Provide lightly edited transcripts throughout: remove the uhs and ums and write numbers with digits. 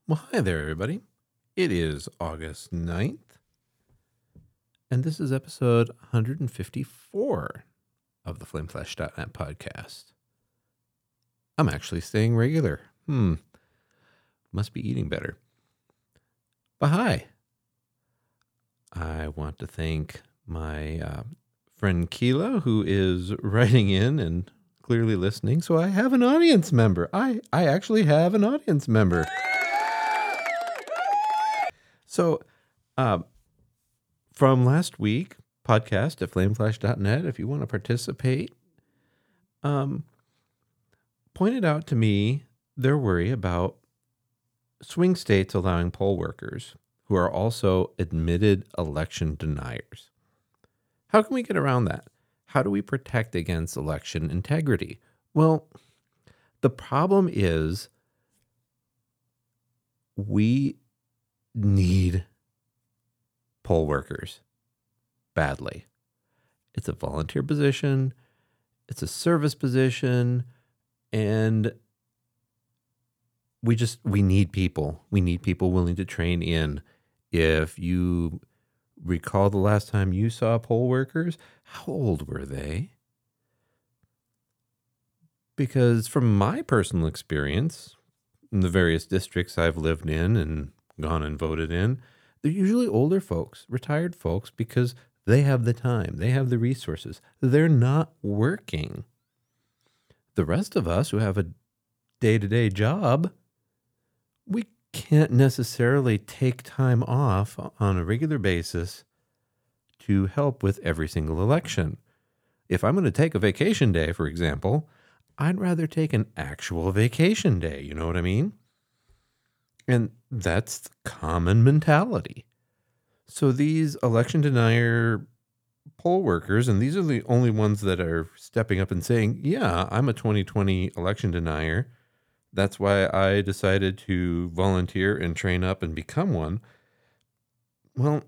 Well, hi there, everybody. It is August 9th, and this is episode 154 of the FlameFlash.net podcast. I'm actually staying regular. Must be eating better. But hi. I want to thank my friend Keela, who is writing in and clearly listening. So I have an audience member. I actually have an audience member. So, from last week, podcast at flameflash.net, if you want to participate, pointed out to me their worry about swing states allowing poll workers who are also admitted election deniers. How can we get around that? How do we protect against election integrity? Well, the problem is we need poll workers badly. It's a volunteer position, it's a service position, and we need people. We need people willing to train in. If you recall the last time you saw poll workers, how old were they? Because from my personal experience, in the various districts I've lived in and gone and voted in, they're usually older folks, retired folks, because they have the time, they have the resources. They're not working. The rest of us who have a day-to-day job, we can't necessarily take time off on a regular basis to help with every single election. If I'm going to take a vacation day, for example, I'd rather take an actual vacation day. You know what I mean? And that's the common mentality. So these election denier poll workers, and these are the only ones that are stepping up and saying, yeah, I'm a 2020 election denier. That's why I decided to volunteer and train up and become one. Well,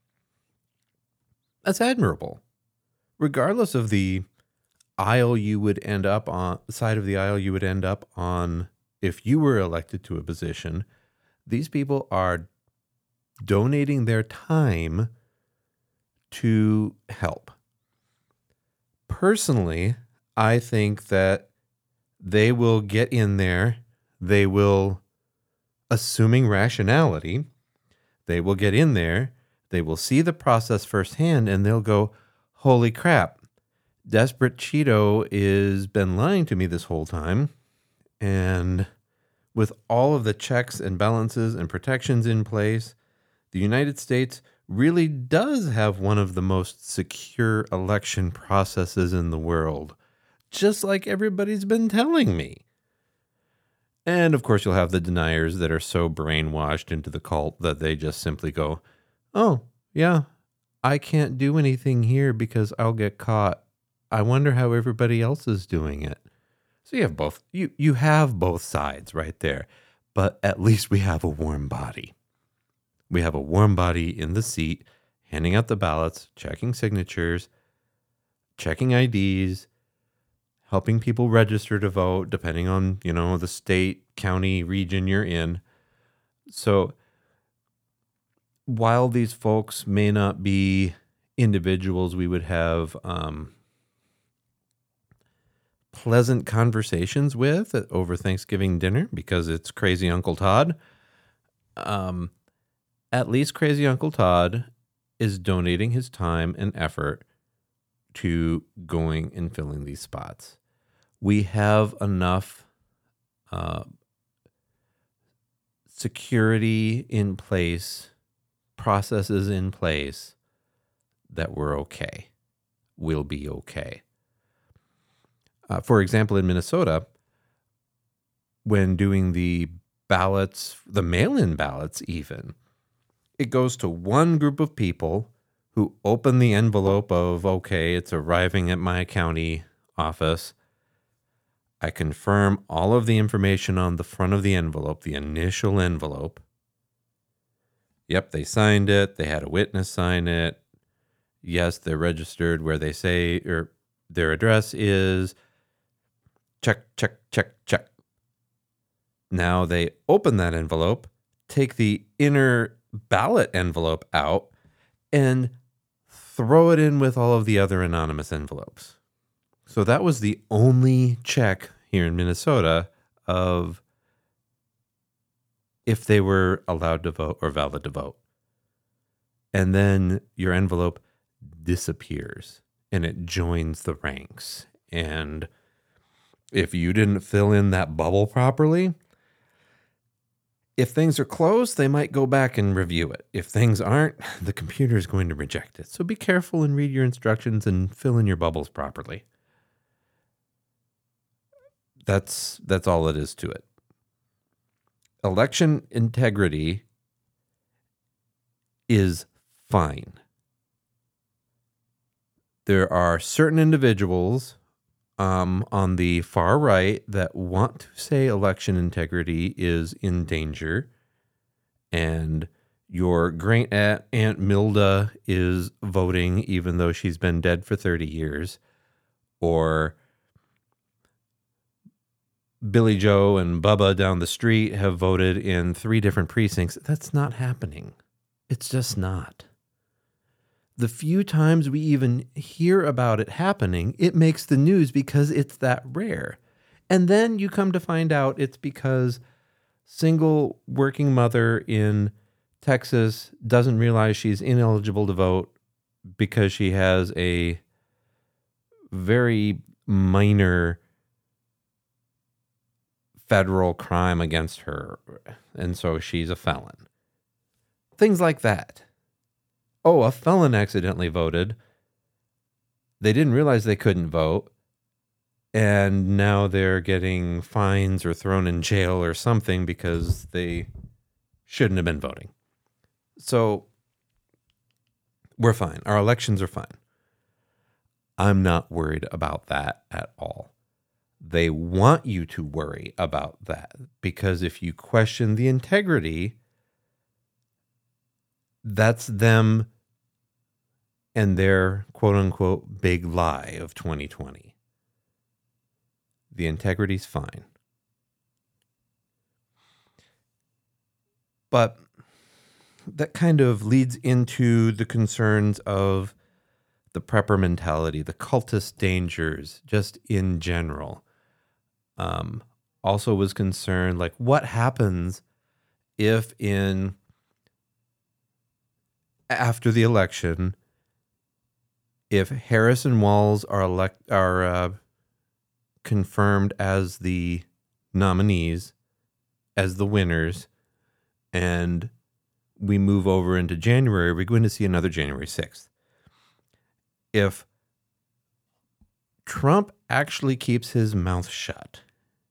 that's admirable. Regardless of the aisle you would end up on, side of the aisle you would end up on if you were elected to a position, these people are donating their time to help. Personally, I think that they will get in there. They will, assuming rationality, they will get in there. They will see the process firsthand and they'll go, holy crap, Desperate Cheeto has been lying to me this whole time. And with all of the checks and balances and protections in place, the United States really does have one of the most secure election processes in the world, just like everybody's been telling me. And of course, you'll have the deniers that are so brainwashed into the cult that they just simply go, oh, yeah, I can't do anything here because I'll get caught. I wonder how everybody else is doing it. So you have both. You have both sides right there. But at least we have a warm body. We have a warm body in the seat, handing out the ballots, checking signatures, checking IDs, helping people register to vote, depending on, the state, county, region you're in. So while these folks may not be individuals we would have pleasant conversations with over Thanksgiving dinner because it's Crazy Uncle Todd, at least Crazy Uncle Todd is donating his time and effort to going and filling these spots. We have enough security in place, processes in place that we're okay. We'll be okay. For example, in Minnesota, when doing the ballots, the mail-in ballots even, it goes to one group of people who open the envelope of, okay, it's arriving at my county office. I confirm all of the information on the front of the envelope, the initial envelope. Yep, they signed it. They had a witness sign it. Yes, they're registered where they say or their address is. Check, check, check, check. Now they open that envelope, take the inner ballot envelope out and throw it in with all of the other anonymous envelopes. So that was the only check here in Minnesota of if they were allowed to vote or valid to vote. And then your envelope disappears and it joins the ranks. And if you didn't fill in that bubble properly, if things are closed, they might go back and review it. If things aren't, the computer is going to reject it. So be careful and read your instructions and fill in your bubbles properly. That's all it is to it. Election integrity is fine. There are certain individuals on the far right that want to say election integrity is in danger, and your great Aunt Milda is voting even though she's been dead for 30 years, or Billy Joe and Bubba down the street have voted in 3 different precincts. That's not happening. It's just not. The few times we even hear about it happening, it makes the news because it's that rare. And then you come to find out it's because single working mother in Texas doesn't realize she's ineligible to vote because she has a very minor federal crime against her, and so she's a felon. Things like that. Oh, a felon accidentally voted. They didn't realize they couldn't vote, and now they're getting fines or thrown in jail or something because they shouldn't have been voting. So we're fine. Our elections are fine. I'm not worried about that at all. They want you to worry about that because if you question the integrity, that's them and their quote unquote big lie of 2020. The integrity's fine. But that kind of leads into the concerns of the prepper mentality, the cultist dangers, just in general. Also was concerned, like, what happens if after the election, if Harris and Walz are confirmed as the nominees, as the winners, and we move over into January, we're going to see another January 6th. If Trump actually keeps his mouth shut,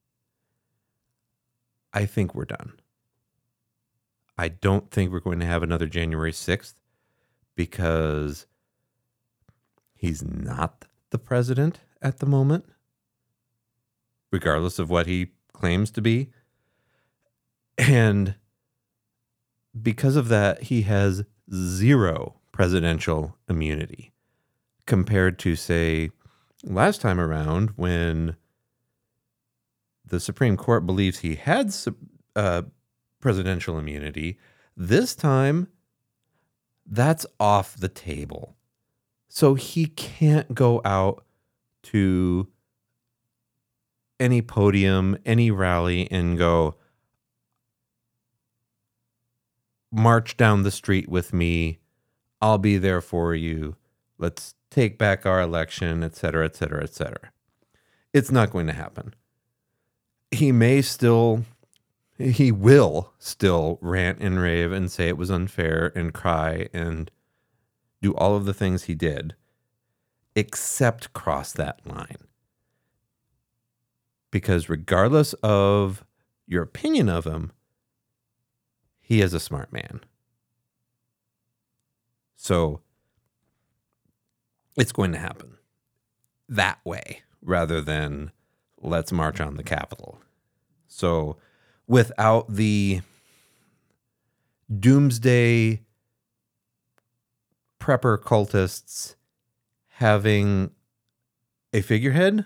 I think we're done. I don't think we're going to have another January 6th because he's not the president at the moment, regardless of what he claims to be. And because of that, he has zero presidential immunity compared to, say, last time around when the Supreme Court believes he had presidential immunity. This time, that's off the table. So he can't go out to any podium, any rally, and go, march down the street with me. I'll be there for you. Let's take back our election, et cetera, et cetera, et cetera. It's not going to happen. He will still rant and rave and say it was unfair and cry and do all of the things he did, except cross that line. Because regardless of your opinion of him, he is a smart man. So it's going to happen that way rather than let's march on the Capitol. So without the doomsday prepper cultists having a figurehead,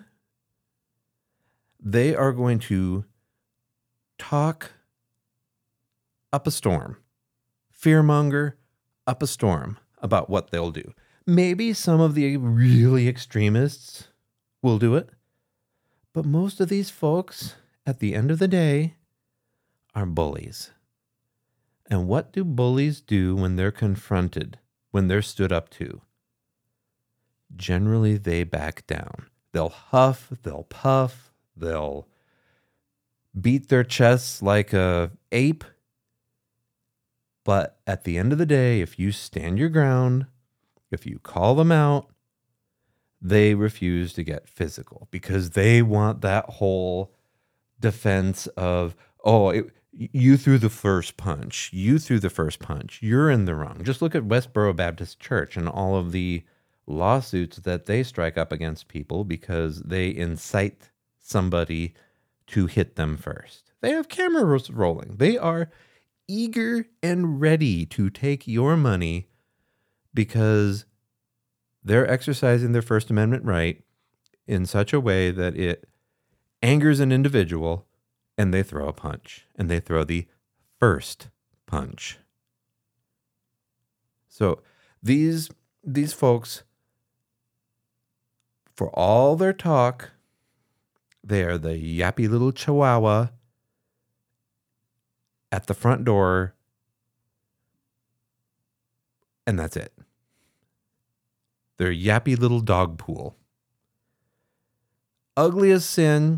they are going to talk up a storm. Fearmonger up a storm about what they'll do. Maybe some of the really extremists will do it, but most of these folks, at the end of the day, are bullies. And what do bullies do when they're confronted, when they're stood up to? Generally, they back down. They'll huff, they'll puff, they'll beat their chests like a ape. But at the end of the day, if you stand your ground, if you call them out, they refuse to get physical because they want that whole defense of, you threw the first punch. You threw the first punch. You're in the wrong. Just look at Westboro Baptist Church and all of the lawsuits that they strike up against people because they incite somebody to hit them first. They have cameras rolling. They are eager and ready to take your money because they're exercising their First Amendment right in such a way that it angers an individual, and they throw a punch, and they throw the first punch. So these folks, for all their talk, they are the yappy little chihuahua at the front door, and that's it. They're yappy little dog pool. Ugly as sin,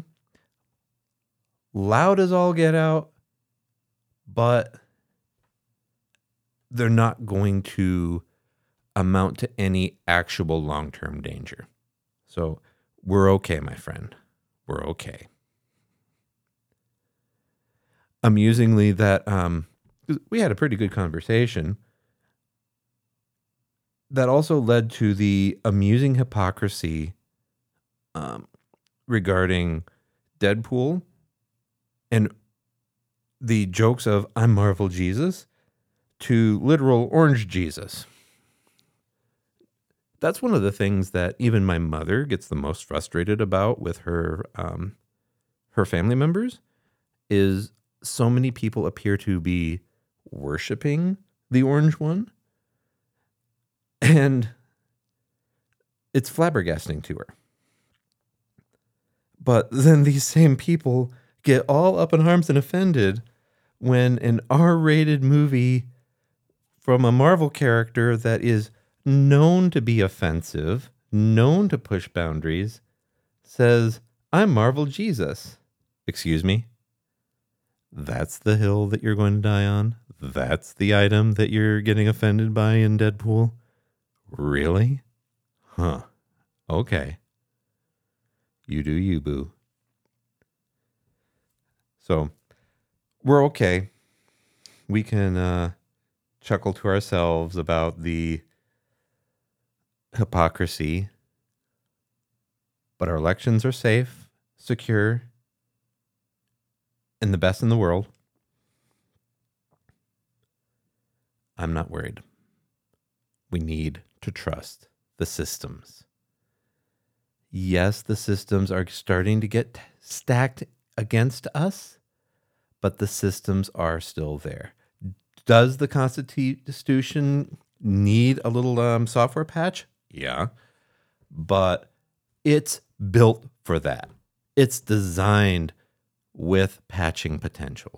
loud as all get out, but they're not going to amount to any actual long-term danger. So we're okay, my friend. We're okay. Amusingly, that we had a pretty good conversation that also led to the amusing hypocrisy regarding Deadpool and the jokes of I'm Marvel Jesus to literal Orange Jesus. That's one of the things that even my mother gets the most frustrated about with her family members is so many people appear to be worshiping the orange one. And it's flabbergasting to her. But then these same people get all up in arms and offended when an R-rated movie from a Marvel character that is known to be offensive, known to push boundaries, says, I'm Marvel Jesus. Excuse me? That's the hill that you're going to die on? That's the item that you're getting offended by in Deadpool? Really? Huh. Okay. You do you, boo. So, we're okay. We can chuckle to ourselves about the hypocrisy, but our elections are safe, secure, and the best in the world. I'm not worried. We need to trust the systems. Yes, the systems are starting to get stacked against us, but the systems are still there. Does the Constitution need a little software patch? Yeah, but it's built for that. It's designed with patching potential.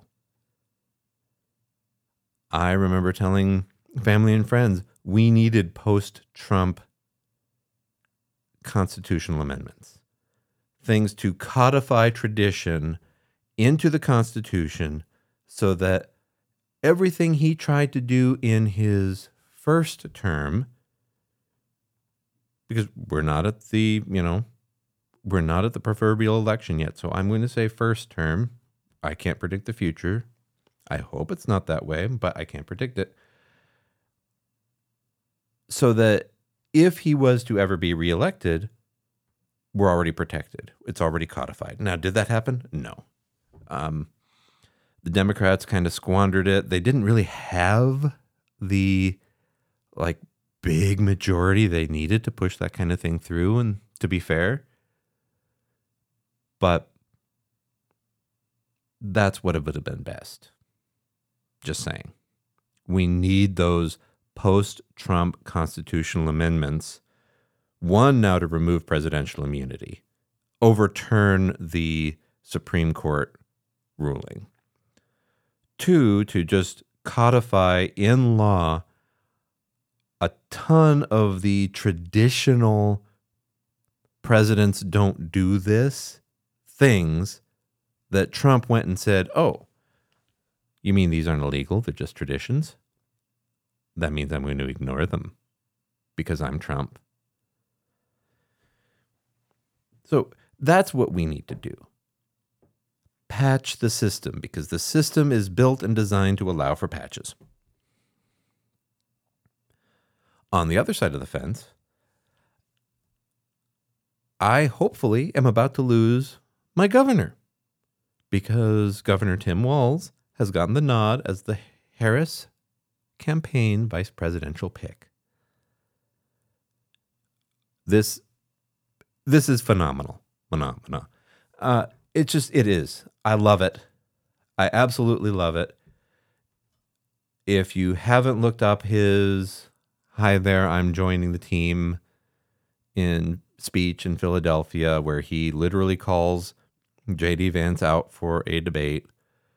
I remember telling family and friends we needed post-Trump constitutional amendments, things to codify tradition into the Constitution so that everything he tried to do in his first term, because we're not at the proverbial election yet. So I'm going to say first term. I can't predict the future. I hope it's not that way, but I can't predict it. So that if he was to ever be reelected, we're already protected. It's already codified. Now, did that happen? No. The Democrats kind of squandered it. They didn't really have the big majority they needed to push that kind of thing through, and to be fair. But that's what it would have been best. Just saying. We need those post-Trump constitutional amendments. One, now to remove presidential immunity, overturn the Supreme Court ruling. Two, to just codify in law a ton of the traditional presidents don't do this things that Trump went and said, oh, you mean these aren't illegal? They're just traditions? That means I'm going to ignore them because I'm Trump. So that's what we need to do. Patch the system, because the system is built and designed to allow for patches. On the other side of the fence, I hopefully am about to lose my governor, because Governor Tim Walz has gotten the nod as the Harris campaign vice presidential pick. This is phenomenal. It is. I love it. I absolutely love it. If you haven't looked up his "Hi there, I'm joining the team" in speech in Philadelphia, where he literally calls J.D. Vance out for a debate,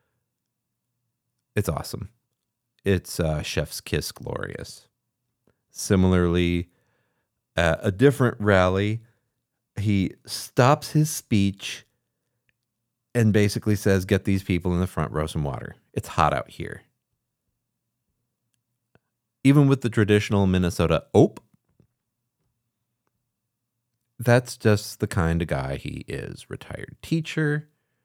it's awesome. It's chef's kiss glorious. Similarly, at a different rally, he stops his speech and basically says, get these people in the front row some water. It's hot out here. Even with the traditional Minnesota ope, that's just the kind of guy he is. Retired teacher.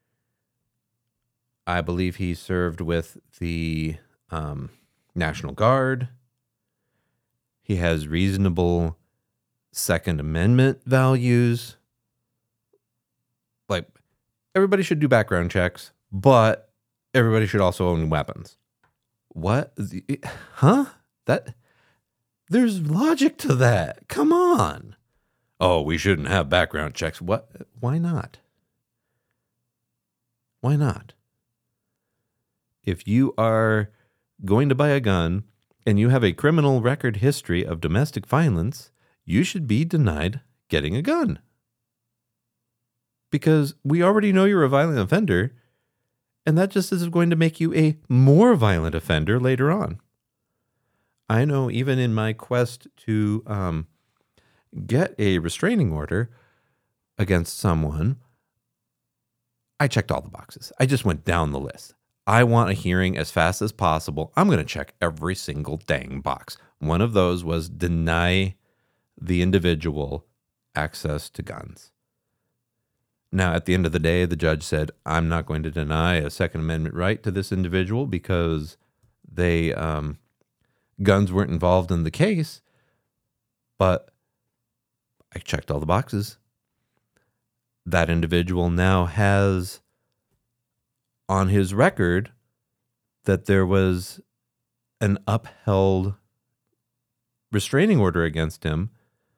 I believe he served with the National Guard. He has reasonable Second Amendment values. Like, everybody should do background checks, but everybody should also own weapons. What? Huh? There's logic to that. Come on. Oh, we shouldn't have background checks. What? Why not? Why not? If you are going to buy a gun and you have a criminal record history of domestic violence, you should be denied getting a gun. Because we already know you're a violent offender, and that just is going to make you a more violent offender later on. I know even in my quest to get a restraining order against someone, I checked all the boxes. I just went down the list. I want a hearing as fast as possible. I'm going to check every single dang box. One of those was deny the individual access to guns. Now, at the end of the day, the judge said, I'm not going to deny a Second Amendment right to this individual because they guns weren't involved in the case. But I checked all the boxes. That individual now has on his record that there was an upheld restraining order against him.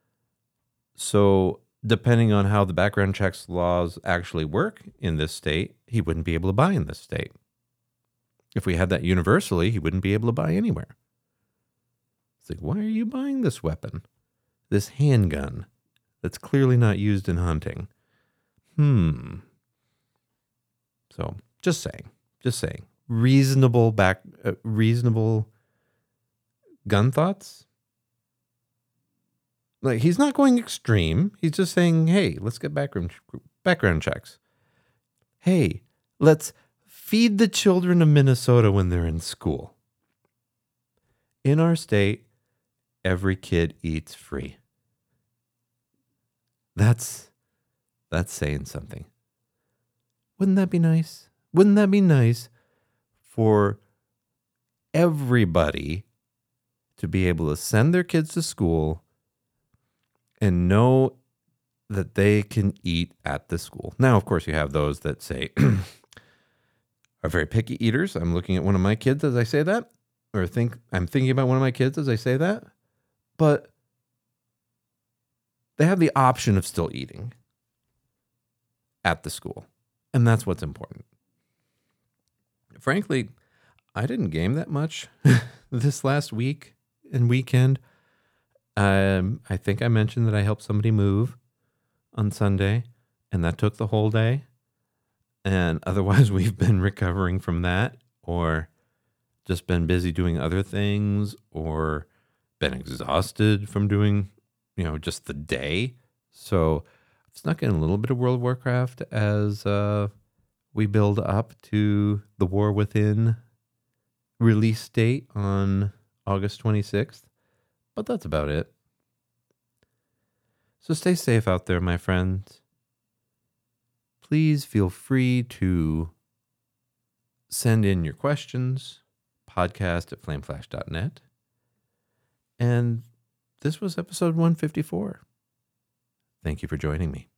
So depending on how the background checks laws actually work in this state, he wouldn't be able to buy in this state. If we had that universally, he wouldn't be able to buy anywhere. It's like, why are you buying this weapon? This handgun that's clearly not used in hunting. So just saying. Reasonable gun thoughts. Like, he's not going extreme. He's just saying, hey, let's get background checks. Hey, let's feed the children of Minnesota when they're in school. In our state, every kid eats free. That's saying something. Wouldn't that be nice? Wouldn't that be nice for everybody to be able to send their kids to school and know that they can eat at the school? Now, of course, you have those that say are very picky eaters. I'm looking at one of my kids as I say that, or I'm thinking about one of my kids as I say that, but they have the option of still eating at the school. And that's what's important. Frankly, I didn't game that much this last week and weekend. I think I mentioned that I helped somebody move on Sunday, and that took the whole day. And otherwise, we've been recovering from that, or just been busy doing other things, or been exhausted from doing, just the day. So I've snuck in a little bit of World of Warcraft as we build up to the War Within release date on August 26th. But that's about it. So stay safe out there, my friends. Please feel free to send in your questions, podcast@flameflash.net. And this was episode 154. Thank you for joining me.